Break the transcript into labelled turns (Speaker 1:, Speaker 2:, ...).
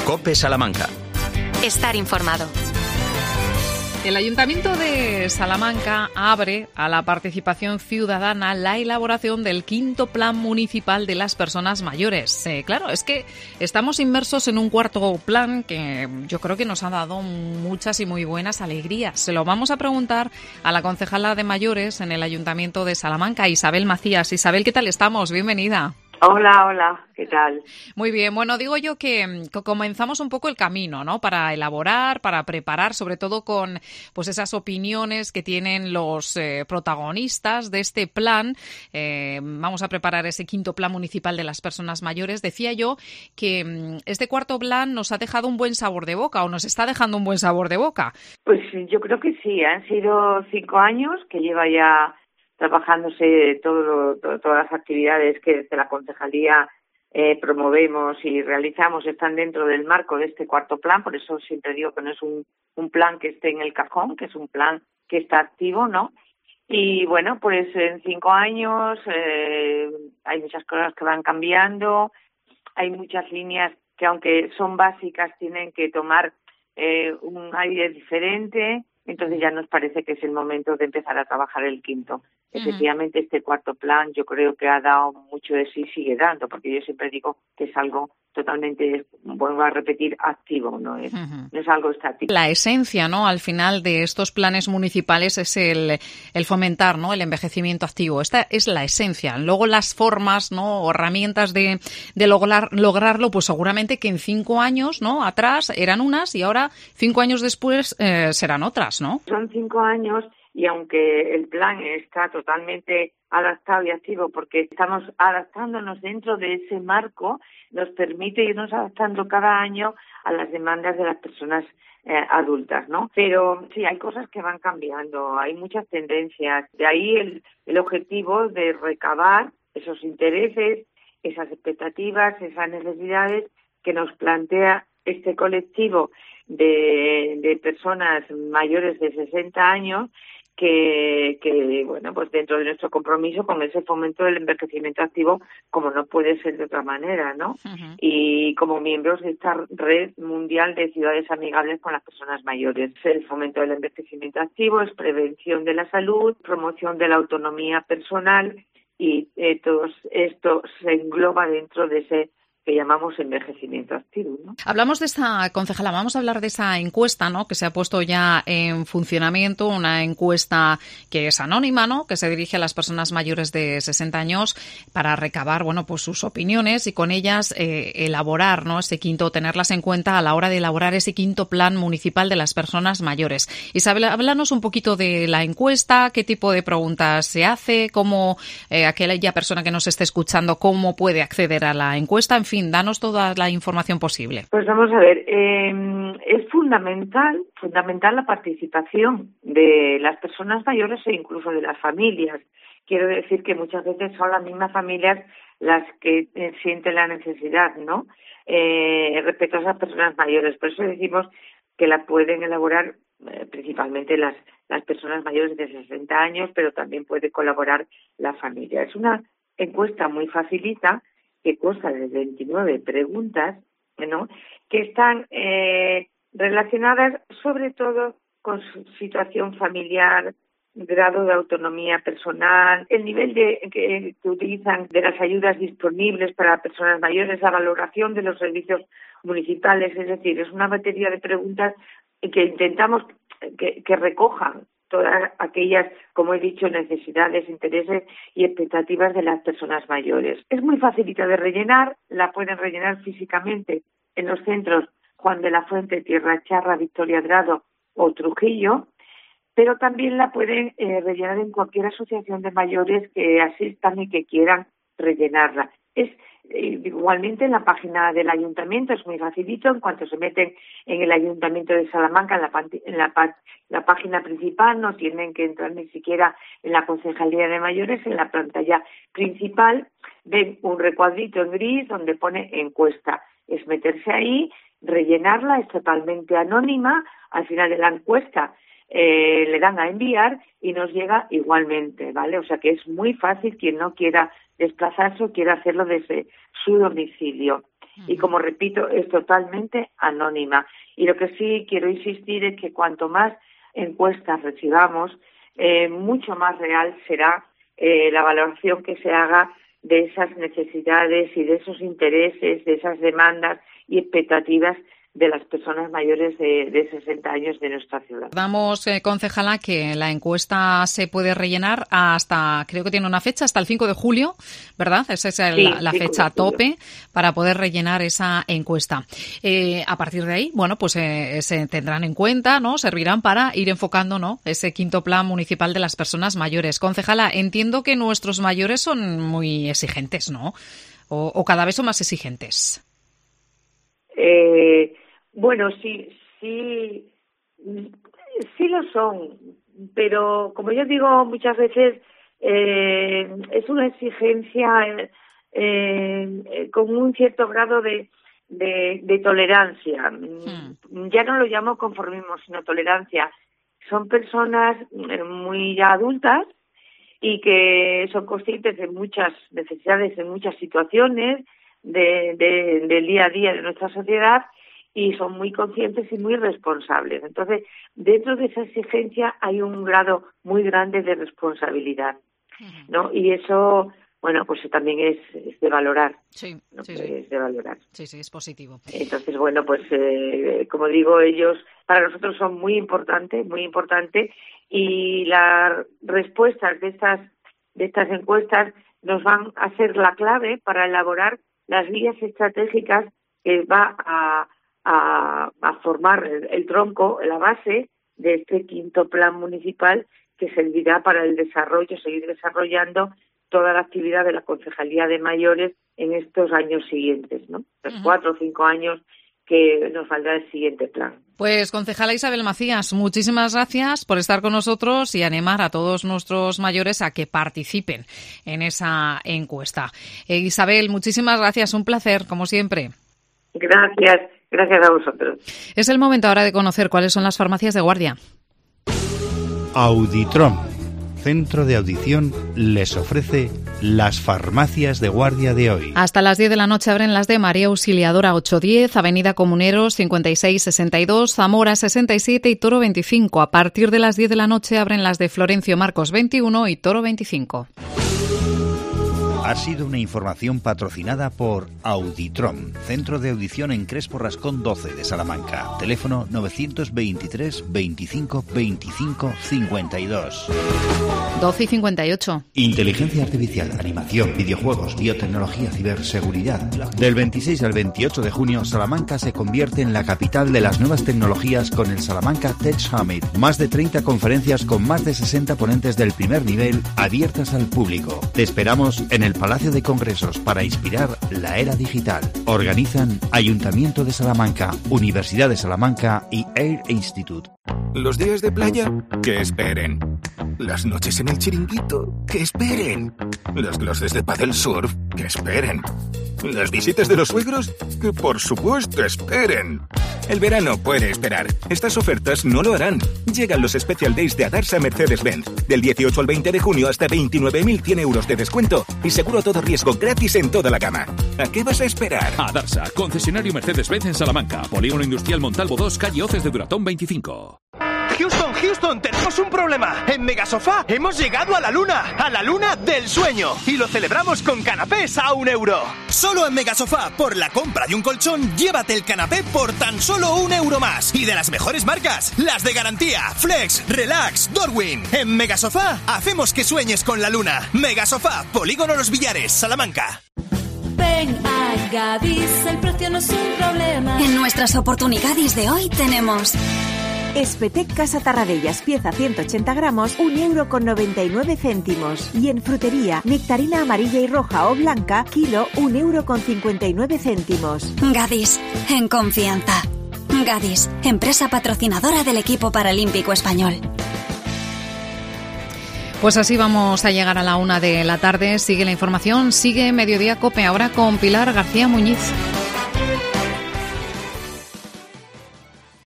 Speaker 1: COPE Salamanca.
Speaker 2: Estar informado.
Speaker 3: El Ayuntamiento de Salamanca abre a la participación ciudadana la elaboración del 5º Plan Municipal de las Personas Mayores. Claro, es que estamos inmersos en un 4º plan que yo creo que nos ha dado muchas y muy buenas alegrías. Se lo vamos a preguntar a la concejala de Mayores en el Ayuntamiento de Salamanca, Isabel Macías. Isabel, ¿qué tal estamos? Bienvenida.
Speaker 4: Hola, ¿qué tal?
Speaker 3: Muy bien, bueno, digo yo que comenzamos un poco el camino, ¿no? Para elaborar, para preparar, sobre todo con pues esas opiniones que tienen los protagonistas de este plan. Vamos a preparar ese 5º Plan Municipal de las Personas Mayores. Decía yo que este 4º plan nos ha dejado un buen sabor de boca, o nos está dejando un buen sabor de boca.
Speaker 4: Pues yo creo que sí, han sido 5 años que lleva ya trabajándose todas las actividades que desde la concejalía promovemos y realizamos están dentro del marco de este 4º plan. Por eso siempre digo que no es un plan que esté en el cajón, que es un plan que está activo, ¿no? Y bueno, pues en 5 años hay muchas cosas que van cambiando, hay muchas líneas que aunque son básicas tienen que tomar un aire diferente. Entonces ya nos parece que es el momento de empezar a trabajar el 5º. Efectivamente, este 4º plan yo creo que ha dado mucho de sí y sigue dando, porque yo siempre digo que es algo totalmente, vuelvo a repetir, activo, no es algo estático.
Speaker 3: La esencia, ¿no?, al final de estos planes municipales es el fomentar, ¿no?, el envejecimiento activo. Esta es la esencia. Luego las formas, ¿no?, o herramientas de lograrlo, pues seguramente que en 5 años, ¿no?, atrás eran unas y ahora 5 años después serán otras, ¿no?
Speaker 4: Son 5 años. Y aunque el plan está totalmente adaptado y activo porque estamos adaptándonos dentro de ese marco, nos permite irnos adaptando cada año a las demandas de las personas adultas, ¿no? Pero sí, hay cosas que van cambiando, hay muchas tendencias. De ahí el objetivo de recabar esos intereses, esas expectativas, esas necesidades que nos plantea este colectivo de personas mayores de 60 años que bueno, pues dentro de nuestro compromiso con ese fomento del envejecimiento activo, como no puede ser de otra manera, ¿no? Y como miembros de esta red mundial de ciudades amigables con las personas mayores. El fomento del envejecimiento activo es prevención de la salud, promoción de la autonomía personal y todo esto se engloba dentro de ese que llamamos envejecimiento activo, ¿no?
Speaker 3: Hablamos de esta, concejala, vamos a hablar de esa encuesta, ¿no?, que se ha puesto ya en funcionamiento, una encuesta que es anónima, ¿no?, que se dirige a las personas mayores de 60 años para recabar, bueno, pues sus opiniones y con ellas elaborar, ¿no?, ese 5º, tenerlas en cuenta a la hora de elaborar ese 5º Plan Municipal de las Personas Mayores. Isabel, háblanos un poquito de la encuesta, qué tipo de preguntas se hace, cómo aquella persona que nos esté escuchando, cómo puede acceder a la encuesta, en fin, danos toda la información posible.
Speaker 4: Pues vamos a ver, es fundamental la participación de las personas mayores e incluso de las familias. Quiero decir que muchas veces son las mismas familias las que sienten la necesidad, ¿no?, respecto a esas personas mayores. Por eso decimos que la pueden elaborar principalmente las personas mayores de 60 años, pero también puede colaborar la familia. Es una encuesta muy facilita, que consta de 29 preguntas, ¿no?, que están relacionadas sobre todo con su situación familiar, grado de autonomía personal, el nivel que utilizan de las ayudas disponibles para personas mayores, la valoración de los servicios municipales. Es decir, es una batería de preguntas que intentamos que recojan todas aquellas, como he dicho, necesidades, intereses y expectativas de las personas mayores. Es muy facilita de rellenar, la pueden rellenar físicamente en los centros Juan de la Fuente, Tierra Charra, Victoria Drado o Trujillo, pero también la pueden rellenar en cualquier asociación de mayores que asistan y que quieran rellenarla. Es igualmente en la página del ayuntamiento, es muy facilito. En cuanto se meten en el ayuntamiento de Salamanca, en la página principal, no tienen que entrar ni siquiera en la concejalía de mayores. En la pantalla principal ven un recuadrito en gris donde pone encuesta. Es meterse ahí, rellenarla, es totalmente anónima. Al final de la encuesta le dan a enviar y nos llega igualmente, ¿vale? O sea que es muy fácil quien no quiera desplazarse o quiera hacerlo desde su domicilio. Y como repito, es totalmente anónima. Y lo que sí quiero insistir es que cuanto más encuestas recibamos, mucho más real será la valoración que se haga de esas necesidades y de esos intereses, de esas demandas y expectativas de las personas mayores de 60 años de nuestra ciudad.
Speaker 3: Damos, concejala, que la encuesta se puede rellenar hasta, creo que tiene una fecha, hasta el 5 de julio, ¿verdad? Esa es la fecha tope para poder rellenar esa encuesta. A partir de ahí, bueno, pues se tendrán en cuenta, ¿no? Servirán para ir enfocando, ¿no?, ese quinto plan municipal de las personas mayores. Concejala, entiendo que nuestros mayores son muy exigentes, ¿no? O cada vez son más exigentes.
Speaker 4: Bueno, sí lo son, pero como yo digo muchas veces, es una exigencia con un cierto grado de tolerancia. Ya no lo llamo conformismo, sino tolerancia. Son personas muy ya adultas y que son conscientes de muchas necesidades, en muchas situaciones del día a día de nuestra sociedad, y son muy conscientes y muy responsables. Entonces, dentro de esa exigencia hay un grado muy grande de responsabilidad, ¿no? Y eso, bueno, pues también es de valorar. Sí, ¿no? Sí. Es de valorar.
Speaker 3: Sí, es positivo.
Speaker 4: Entonces, bueno, pues como digo, ellos para nosotros son muy importante, y las respuestas de estas encuestas nos van a ser la clave para elaborar las líneas estratégicas que va a formar el tronco, la base de este quinto plan municipal, que servirá para el desarrollo, seguir desarrollando toda la actividad de la Concejalía de Mayores en estos años siguientes, ¿no? Los 4 o 5 años que nos valdrá el siguiente plan.
Speaker 3: Pues, concejala Isabel Macías, muchísimas gracias por estar con nosotros y animar a todos nuestros mayores a que participen en esa encuesta. Isabel, muchísimas gracias, un placer, como siempre.
Speaker 4: Gracias a vosotros.
Speaker 3: Es el momento ahora de conocer cuáles son las farmacias de Guardia.
Speaker 1: Auditrom, Centro de Audición, les ofrece las farmacias de Guardia de hoy.
Speaker 3: Hasta las 10 de la noche abren las de María Auxiliadora 810, Avenida Comuneros 5662, Zamora 67 y Toro 25. A partir de las 10 de la noche abren las de Florencio Marcos 21 y Toro 25.
Speaker 1: Ha sido una información patrocinada por Auditrom, Centro de Audición en Crespo Rascón 12 de Salamanca. Teléfono 923 25 25 52.
Speaker 3: 12 y 58.
Speaker 1: Inteligencia artificial, animación, videojuegos, biotecnología, ciberseguridad. Del 26 al 28 de junio, Salamanca se convierte en la capital de las nuevas tecnologías con el Salamanca Tech Summit. Más de 30 conferencias con más de 60 ponentes del primer nivel abiertas al público. Te esperamos en el Palacio de Congresos para inspirar la era digital. Organizan Ayuntamiento de Salamanca, Universidad de Salamanca y Air Institute.
Speaker 5: Los días de playa, que esperen. Las noches en el chiringuito, que esperen. Las clases de pádel surf, que esperen. Las visitas de los suegros, que por supuesto esperen. El verano puede esperar. Estas ofertas no lo harán. Llegan los Special Days de Adarsa Mercedes-Benz. Del 18 al 20 de junio hasta 29.100 euros de descuento y seguro todo riesgo gratis en toda la gama. ¿A qué vas a esperar?
Speaker 6: Adarsa, concesionario Mercedes-Benz en Salamanca. Polígono Industrial Montalvo 2, calle Oces de Duratón 25.
Speaker 7: Houston, tenemos un problema. En Megasofá hemos llegado a la luna del sueño. Y lo celebramos con canapés a €1. Solo en Megasofá, por la compra de un colchón, llévate el canapé por tan solo €1 más. Y de las mejores marcas, las de garantía, Flex, Relax, Dorwin. En Megasofá, hacemos que sueñes con la luna. Megasofá, Polígono Los Villares, Salamanca.
Speaker 8: Ven a Gadis, el precio no es un problema.
Speaker 9: En nuestras oportunidades de hoy tenemos...
Speaker 10: Espetec Casa Tarradellas, pieza 180 gramos, €1,99. Y en frutería, nectarina amarilla y roja o blanca, kilo, €1,59.
Speaker 9: Gadis, en confianza. Gadis, empresa patrocinadora del equipo paralímpico español.
Speaker 3: Pues así vamos a llegar a la 1 de la tarde. Sigue la información, sigue Mediodía COPE, ahora con Pilar García Muñiz.